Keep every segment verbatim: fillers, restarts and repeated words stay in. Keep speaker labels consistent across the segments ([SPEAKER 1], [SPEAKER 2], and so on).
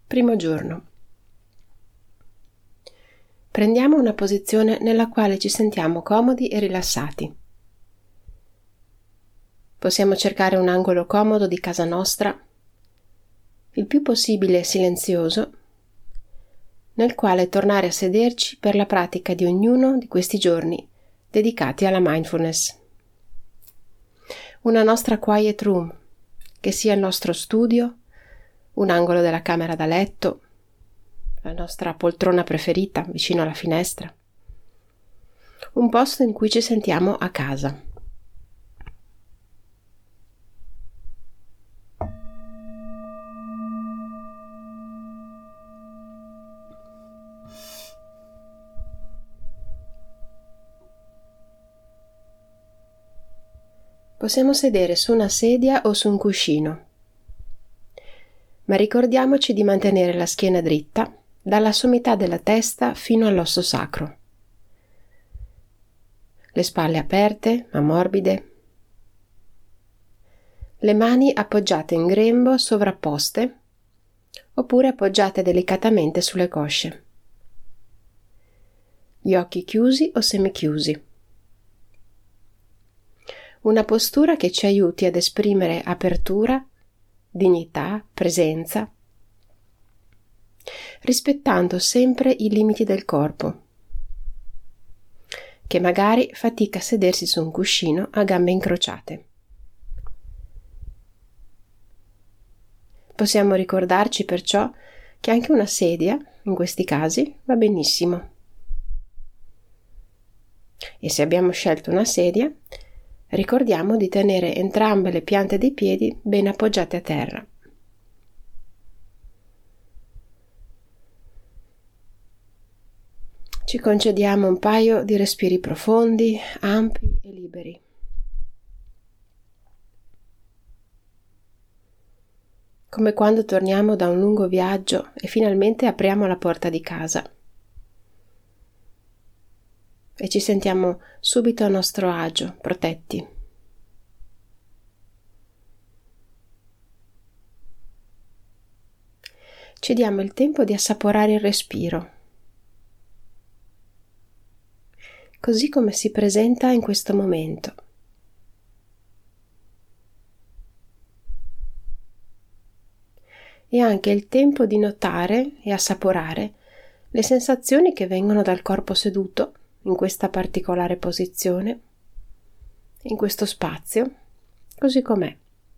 [SPEAKER 1] Primo giorno. Prendiamo una posizione nella quale ci sentiamo comodi e rilassati. Possiamo cercare un angolo comodo di casa nostra, il più possibile silenzioso, nel quale tornare a sederci per la pratica di ognuno di questi giorni dedicati alla mindfulness. Una nostra quiet room, che sia il nostro studio, un angolo della camera da letto, la nostra poltrona preferita vicino alla finestra, un posto in cui ci sentiamo a casa. Possiamo sedere su una sedia o su un cuscino, ma ricordiamoci di mantenere la schiena dritta dalla sommità della testa fino all'osso sacro. Le spalle aperte ma morbide. Le mani appoggiate in grembo sovrapposte oppure appoggiate delicatamente sulle cosce. Gli occhi chiusi o semichiusi. Una postura che ci aiuti ad esprimere apertura, dignità, presenza, rispettando sempre i limiti del corpo, che magari fatica a sedersi su un cuscino a gambe incrociate. Possiamo ricordarci perciò che anche una sedia, in questi casi, va benissimo. E se abbiamo scelto una sedia, ricordiamo di tenere entrambe le piante dei piedi ben appoggiate a terra. Ci concediamo un paio di respiri profondi, ampi e liberi. Come quando torniamo da un lungo viaggio e finalmente apriamo la porta di casa. E ci sentiamo subito a nostro agio, protetti. Ci diamo il tempo di assaporare il respiro, così come si presenta in questo momento. E anche il tempo di notare e assaporare le sensazioni che vengono dal corpo seduto in questa particolare posizione, in questo spazio, così com'è.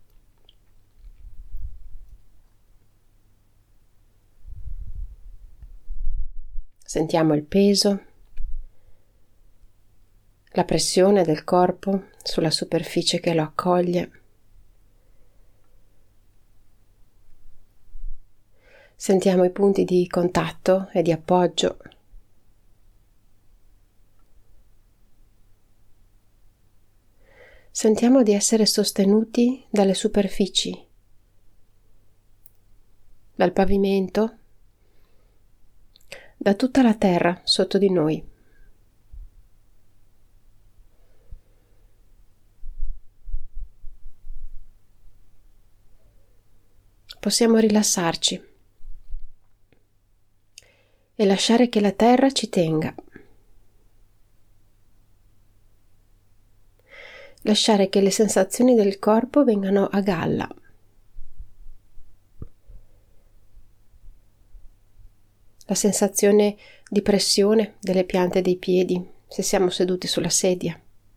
[SPEAKER 1] Sentiamo il peso, la pressione del corpo sulla superficie che lo accoglie. Sentiamo i punti di contatto e di appoggio. Sentiamo di essere sostenuti dalle superfici, dal pavimento, da tutta la terra sotto di noi. Possiamo rilassarci e lasciare che la terra ci tenga. Lasciare che le sensazioni del corpo vengano a galla. La sensazione di pressione delle piante dei piedi se siamo seduti sulla sedia.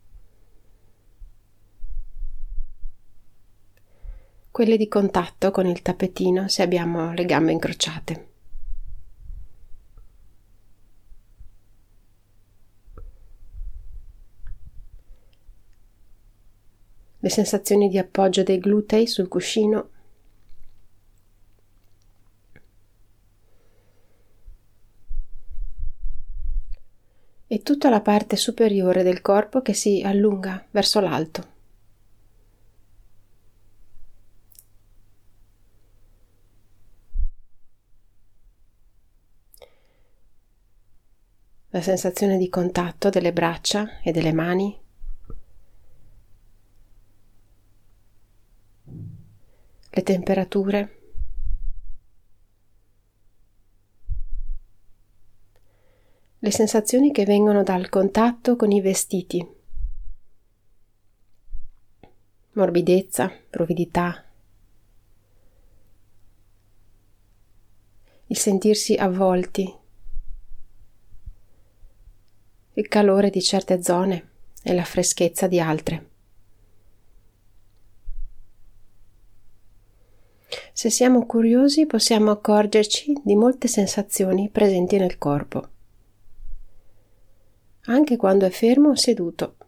[SPEAKER 1] Quelle di contatto con il tappetino se abbiamo le gambe incrociate. Le sensazioni di appoggio dei glutei sul cuscino. E tutta la parte superiore del corpo che si allunga verso l'alto. La sensazione di contatto delle braccia e delle mani. Le temperature. le sensazioni che vengono dal contatto con i vestiti. Morbidezza, ruvidità, il sentirsi avvolti, il calore di certe zone e la freschezza di altre. Se siamo curiosi possiamo accorgerci di molte sensazioni presenti nel corpo, anche quando è fermo o seduto.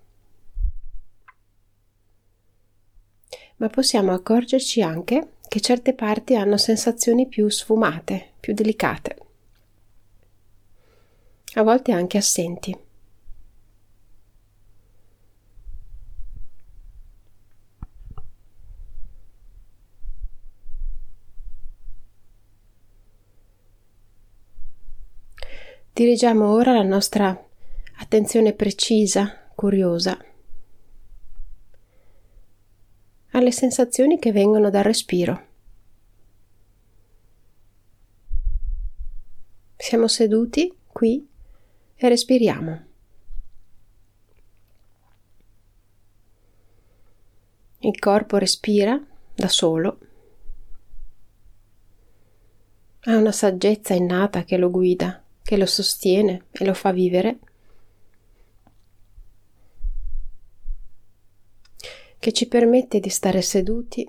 [SPEAKER 1] Ma possiamo accorgerci anche che certe parti hanno sensazioni più sfumate, più delicate, a volte anche assenti. Dirigiamo ora la nostra attenzione precisa, curiosa, alle sensazioni che vengono dal respiro. Siamo seduti qui e respiriamo. Il corpo respira da solo. Ha una saggezza innata che lo guida, che lo sostiene e lo fa vivere, che ci permette di stare seduti,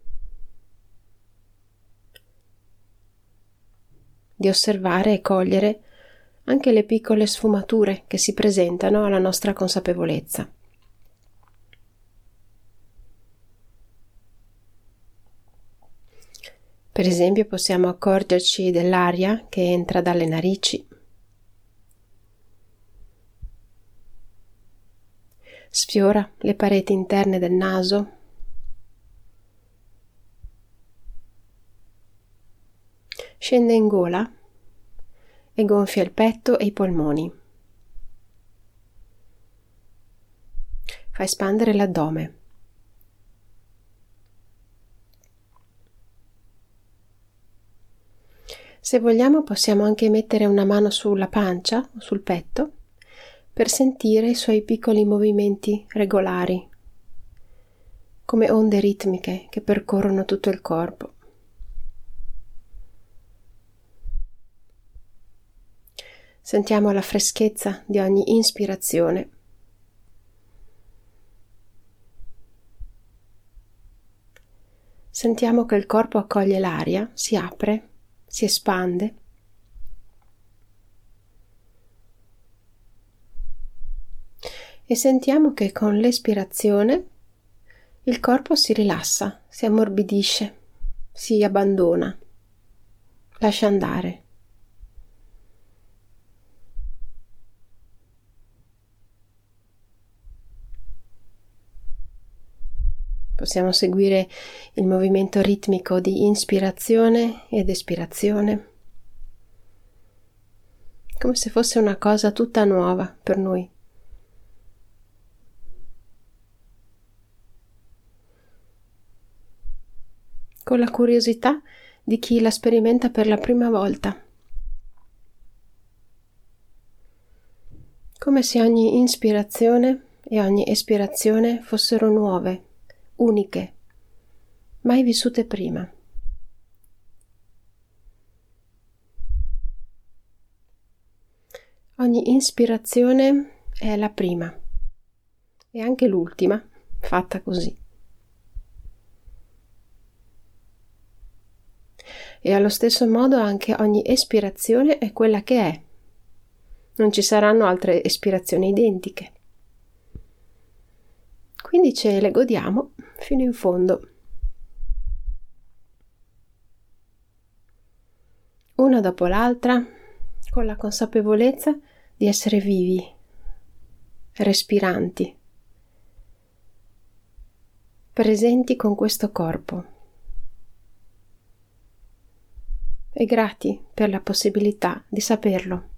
[SPEAKER 1] di osservare e cogliere anche le piccole sfumature che si presentano alla nostra consapevolezza. Per esempio, possiamo accorgerci dell'aria che entra dalle narici, sfiora le pareti interne del naso, scende in gola e gonfia il petto e i polmoni. Fa espandere l'addome. Se vogliamo possiamo anche mettere una mano sulla pancia o sul petto per sentire i suoi piccoli movimenti regolari, come onde ritmiche che percorrono tutto il corpo. Sentiamo la freschezza di ogni ispirazione. Sentiamo che il corpo accoglie l'aria, si apre, si espande. E sentiamo che con l'espirazione il corpo si rilassa, si ammorbidisce, si abbandona, lascia andare. Possiamo seguire il movimento ritmico di inspirazione ed espirazione, come se fosse una cosa tutta nuova per noi. Con la curiosità di chi la sperimenta per la prima volta. Come se ogni inspirazione e ogni espirazione fossero nuove, uniche, mai vissute prima. Ogni ispirazione è la prima e anche l'ultima, fatta così. E allo stesso modo anche ogni espirazione è quella che è. Non ci saranno altre espirazioni identiche. Quindi ce le godiamo fino in fondo. Una dopo l'altra, con la consapevolezza di essere vivi, respiranti, presenti con questo corpo. E grati per la possibilità di saperlo.